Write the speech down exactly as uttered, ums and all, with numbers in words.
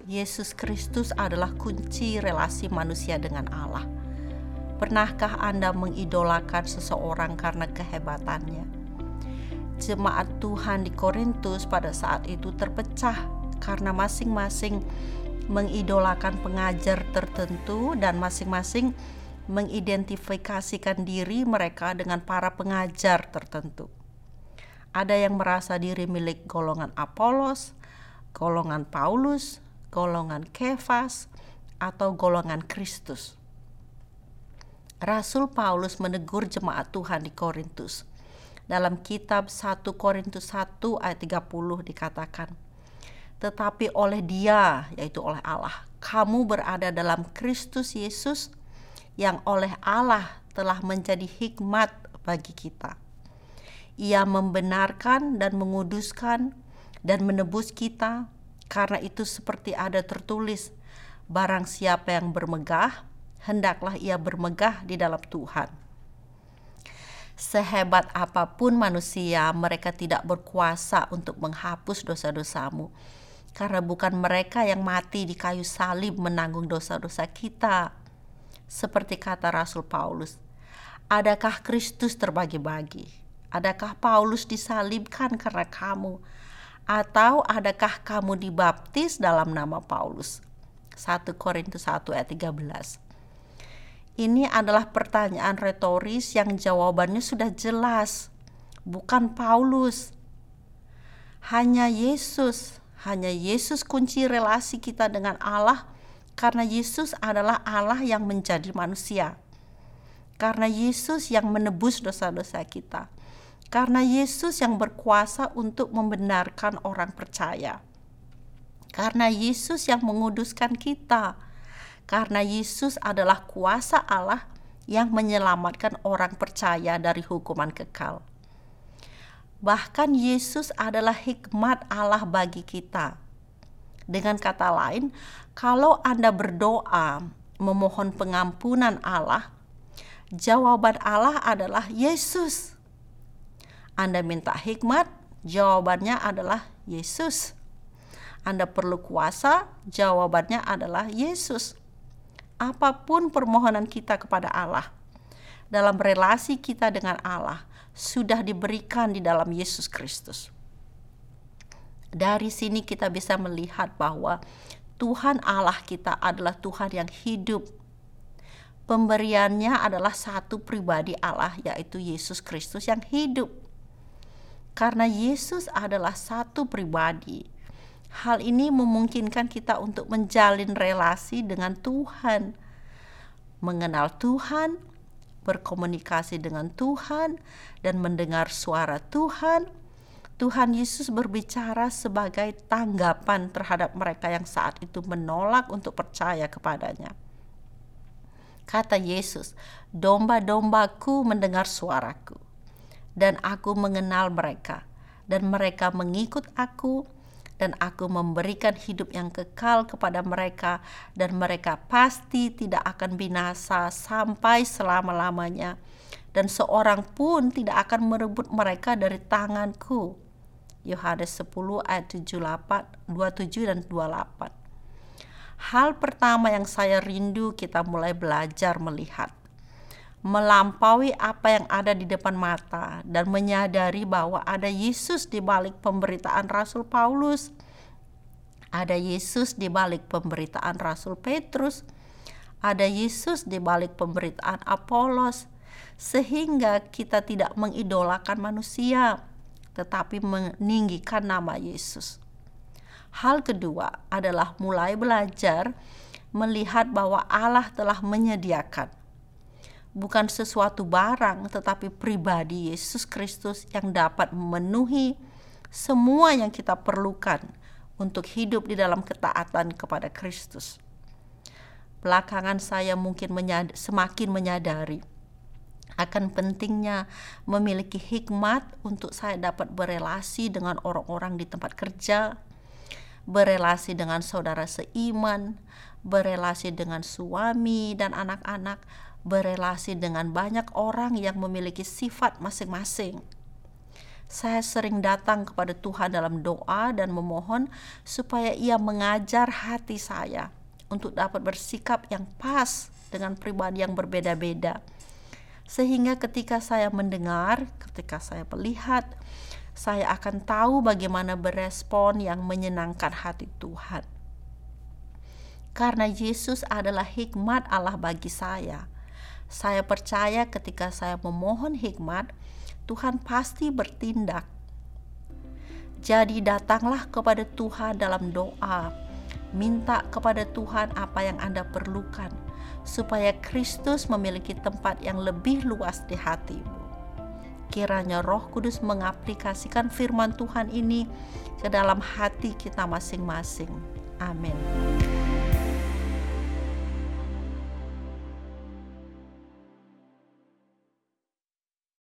Yesus Kristus adalah kunci relasi manusia dengan Allah. Pernahkah Anda mengidolakan seseorang karena kehebatannya? Jemaat Tuhan di Korintus pada saat itu terpecah karena masing-masing mengidolakan pengajar tertentu dan masing-masing mengidentifikasikan diri mereka dengan para pengajar tertentu. Ada yang merasa diri milik golongan Apolos, golongan Paulus, golongan Kefas, atau golongan Kristus. Rasul Paulus menegur jemaat Tuhan di Korintus. Dalam kitab satu Korintus satu ayat tiga puluh dikatakan, "Tetapi oleh Dia, yaitu oleh Allah, kamu berada dalam Kristus Yesus, yang oleh Allah telah menjadi hikmat bagi kita. Ia membenarkan dan menguduskan dan menebus kita, karena itu seperti ada tertulis, barang siapa yang bermegah, hendaklah ia bermegah di dalam Tuhan." Sehebat apapun manusia, mereka tidak berkuasa untuk menghapus dosa-dosamu, karena bukan mereka yang mati di kayu salib menanggung dosa-dosa kita. Seperti kata Rasul Paulus, adakah Kristus terbagi-bagi? Adakah Paulus disalibkan karena kamu? Atau adakah kamu dibaptis dalam nama Paulus? satu Korintus satu ayat tiga belas. Ini adalah pertanyaan retoris yang jawabannya sudah jelas. Bukan Paulus. Hanya Yesus. Hanya Yesus kunci relasi kita dengan Allah, karena Yesus adalah Allah yang menjadi manusia. Karena Yesus yang menebus dosa-dosa kita. Karena Yesus yang berkuasa untuk membenarkan orang percaya. Karena Yesus yang menguduskan kita. Karena Yesus adalah kuasa Allah yang menyelamatkan orang percaya dari hukuman kekal. Bahkan Yesus adalah hikmat Allah bagi kita. Dengan kata lain, kalau Anda berdoa memohon pengampunan Allah, jawaban Allah adalah Yesus. Anda minta hikmat, jawabannya adalah Yesus. Anda perlu kuasa, jawabannya adalah Yesus. Apapun permohonan kita kepada Allah, dalam relasi kita dengan Allah, sudah diberikan di dalam Yesus Kristus. Dari sini kita bisa melihat bahwa Tuhan Allah kita adalah Tuhan yang hidup. Pemberiannya adalah satu pribadi Allah, yaitu Yesus Kristus yang hidup. Karena Yesus adalah satu pribadi, hal ini memungkinkan kita untuk menjalin relasi dengan Tuhan, mengenal Tuhan, berkomunikasi dengan Tuhan, dan mendengar suara Tuhan. Tuhan Yesus berbicara sebagai tanggapan terhadap mereka yang saat itu menolak untuk percaya kepadanya. Kata Yesus, "Domba-dombaku mendengar suaraku, dan aku mengenal mereka, dan mereka mengikut aku, dan aku memberikan hidup yang kekal kepada mereka, dan mereka pasti tidak akan binasa sampai selama-lamanya, dan seorang pun tidak akan merebut mereka dari tanganku." Yohanes sepuluh ayat tujuh puluh delapan, dua puluh tujuh dan dua puluh delapan. Hal pertama yang saya rindu kita mulai belajar melihat, melampaui apa yang ada di depan mata dan menyadari bahwa ada Yesus di balik pemberitaan Rasul Paulus, ada Yesus di balik pemberitaan Rasul Petrus, ada Yesus di balik pemberitaan Apolos, sehingga kita tidak mengidolakan manusia, tetapi meninggikan nama Yesus. Hal kedua adalah mulai belajar melihat bahwa Allah telah menyediakan bukan sesuatu barang, tetapi pribadi Yesus Kristus yang dapat memenuhi semua yang kita perlukan untuk hidup di dalam ketaatan kepada Kristus. Belakangan saya mungkin menyad- semakin menyadari akan pentingnya memiliki hikmat untuk saya dapat berelasi dengan orang-orang di tempat kerja, berelasi dengan saudara seiman, berelasi dengan suami dan anak-anak, berelasi dengan banyak orang yang memiliki sifat masing-masing. Saya sering datang kepada Tuhan dalam doa dan memohon supaya Ia mengajar hati saya untuk dapat bersikap yang pas dengan pribadi yang berbeda-beda. Sehingga ketika saya mendengar, ketika saya melihat, saya akan tahu bagaimana berespon yang menyenangkan hati Tuhan. Karena Yesus adalah hikmat Allah bagi saya. Saya percaya ketika saya memohon hikmat, Tuhan pasti bertindak. Jadi datanglah kepada Tuhan dalam doa. Minta kepada Tuhan apa yang Anda perlukan, supaya Kristus memiliki tempat yang lebih luas di hatimu. Kiranya Roh Kudus mengaplikasikan firman Tuhan ini ke dalam hati kita masing-masing. Amin.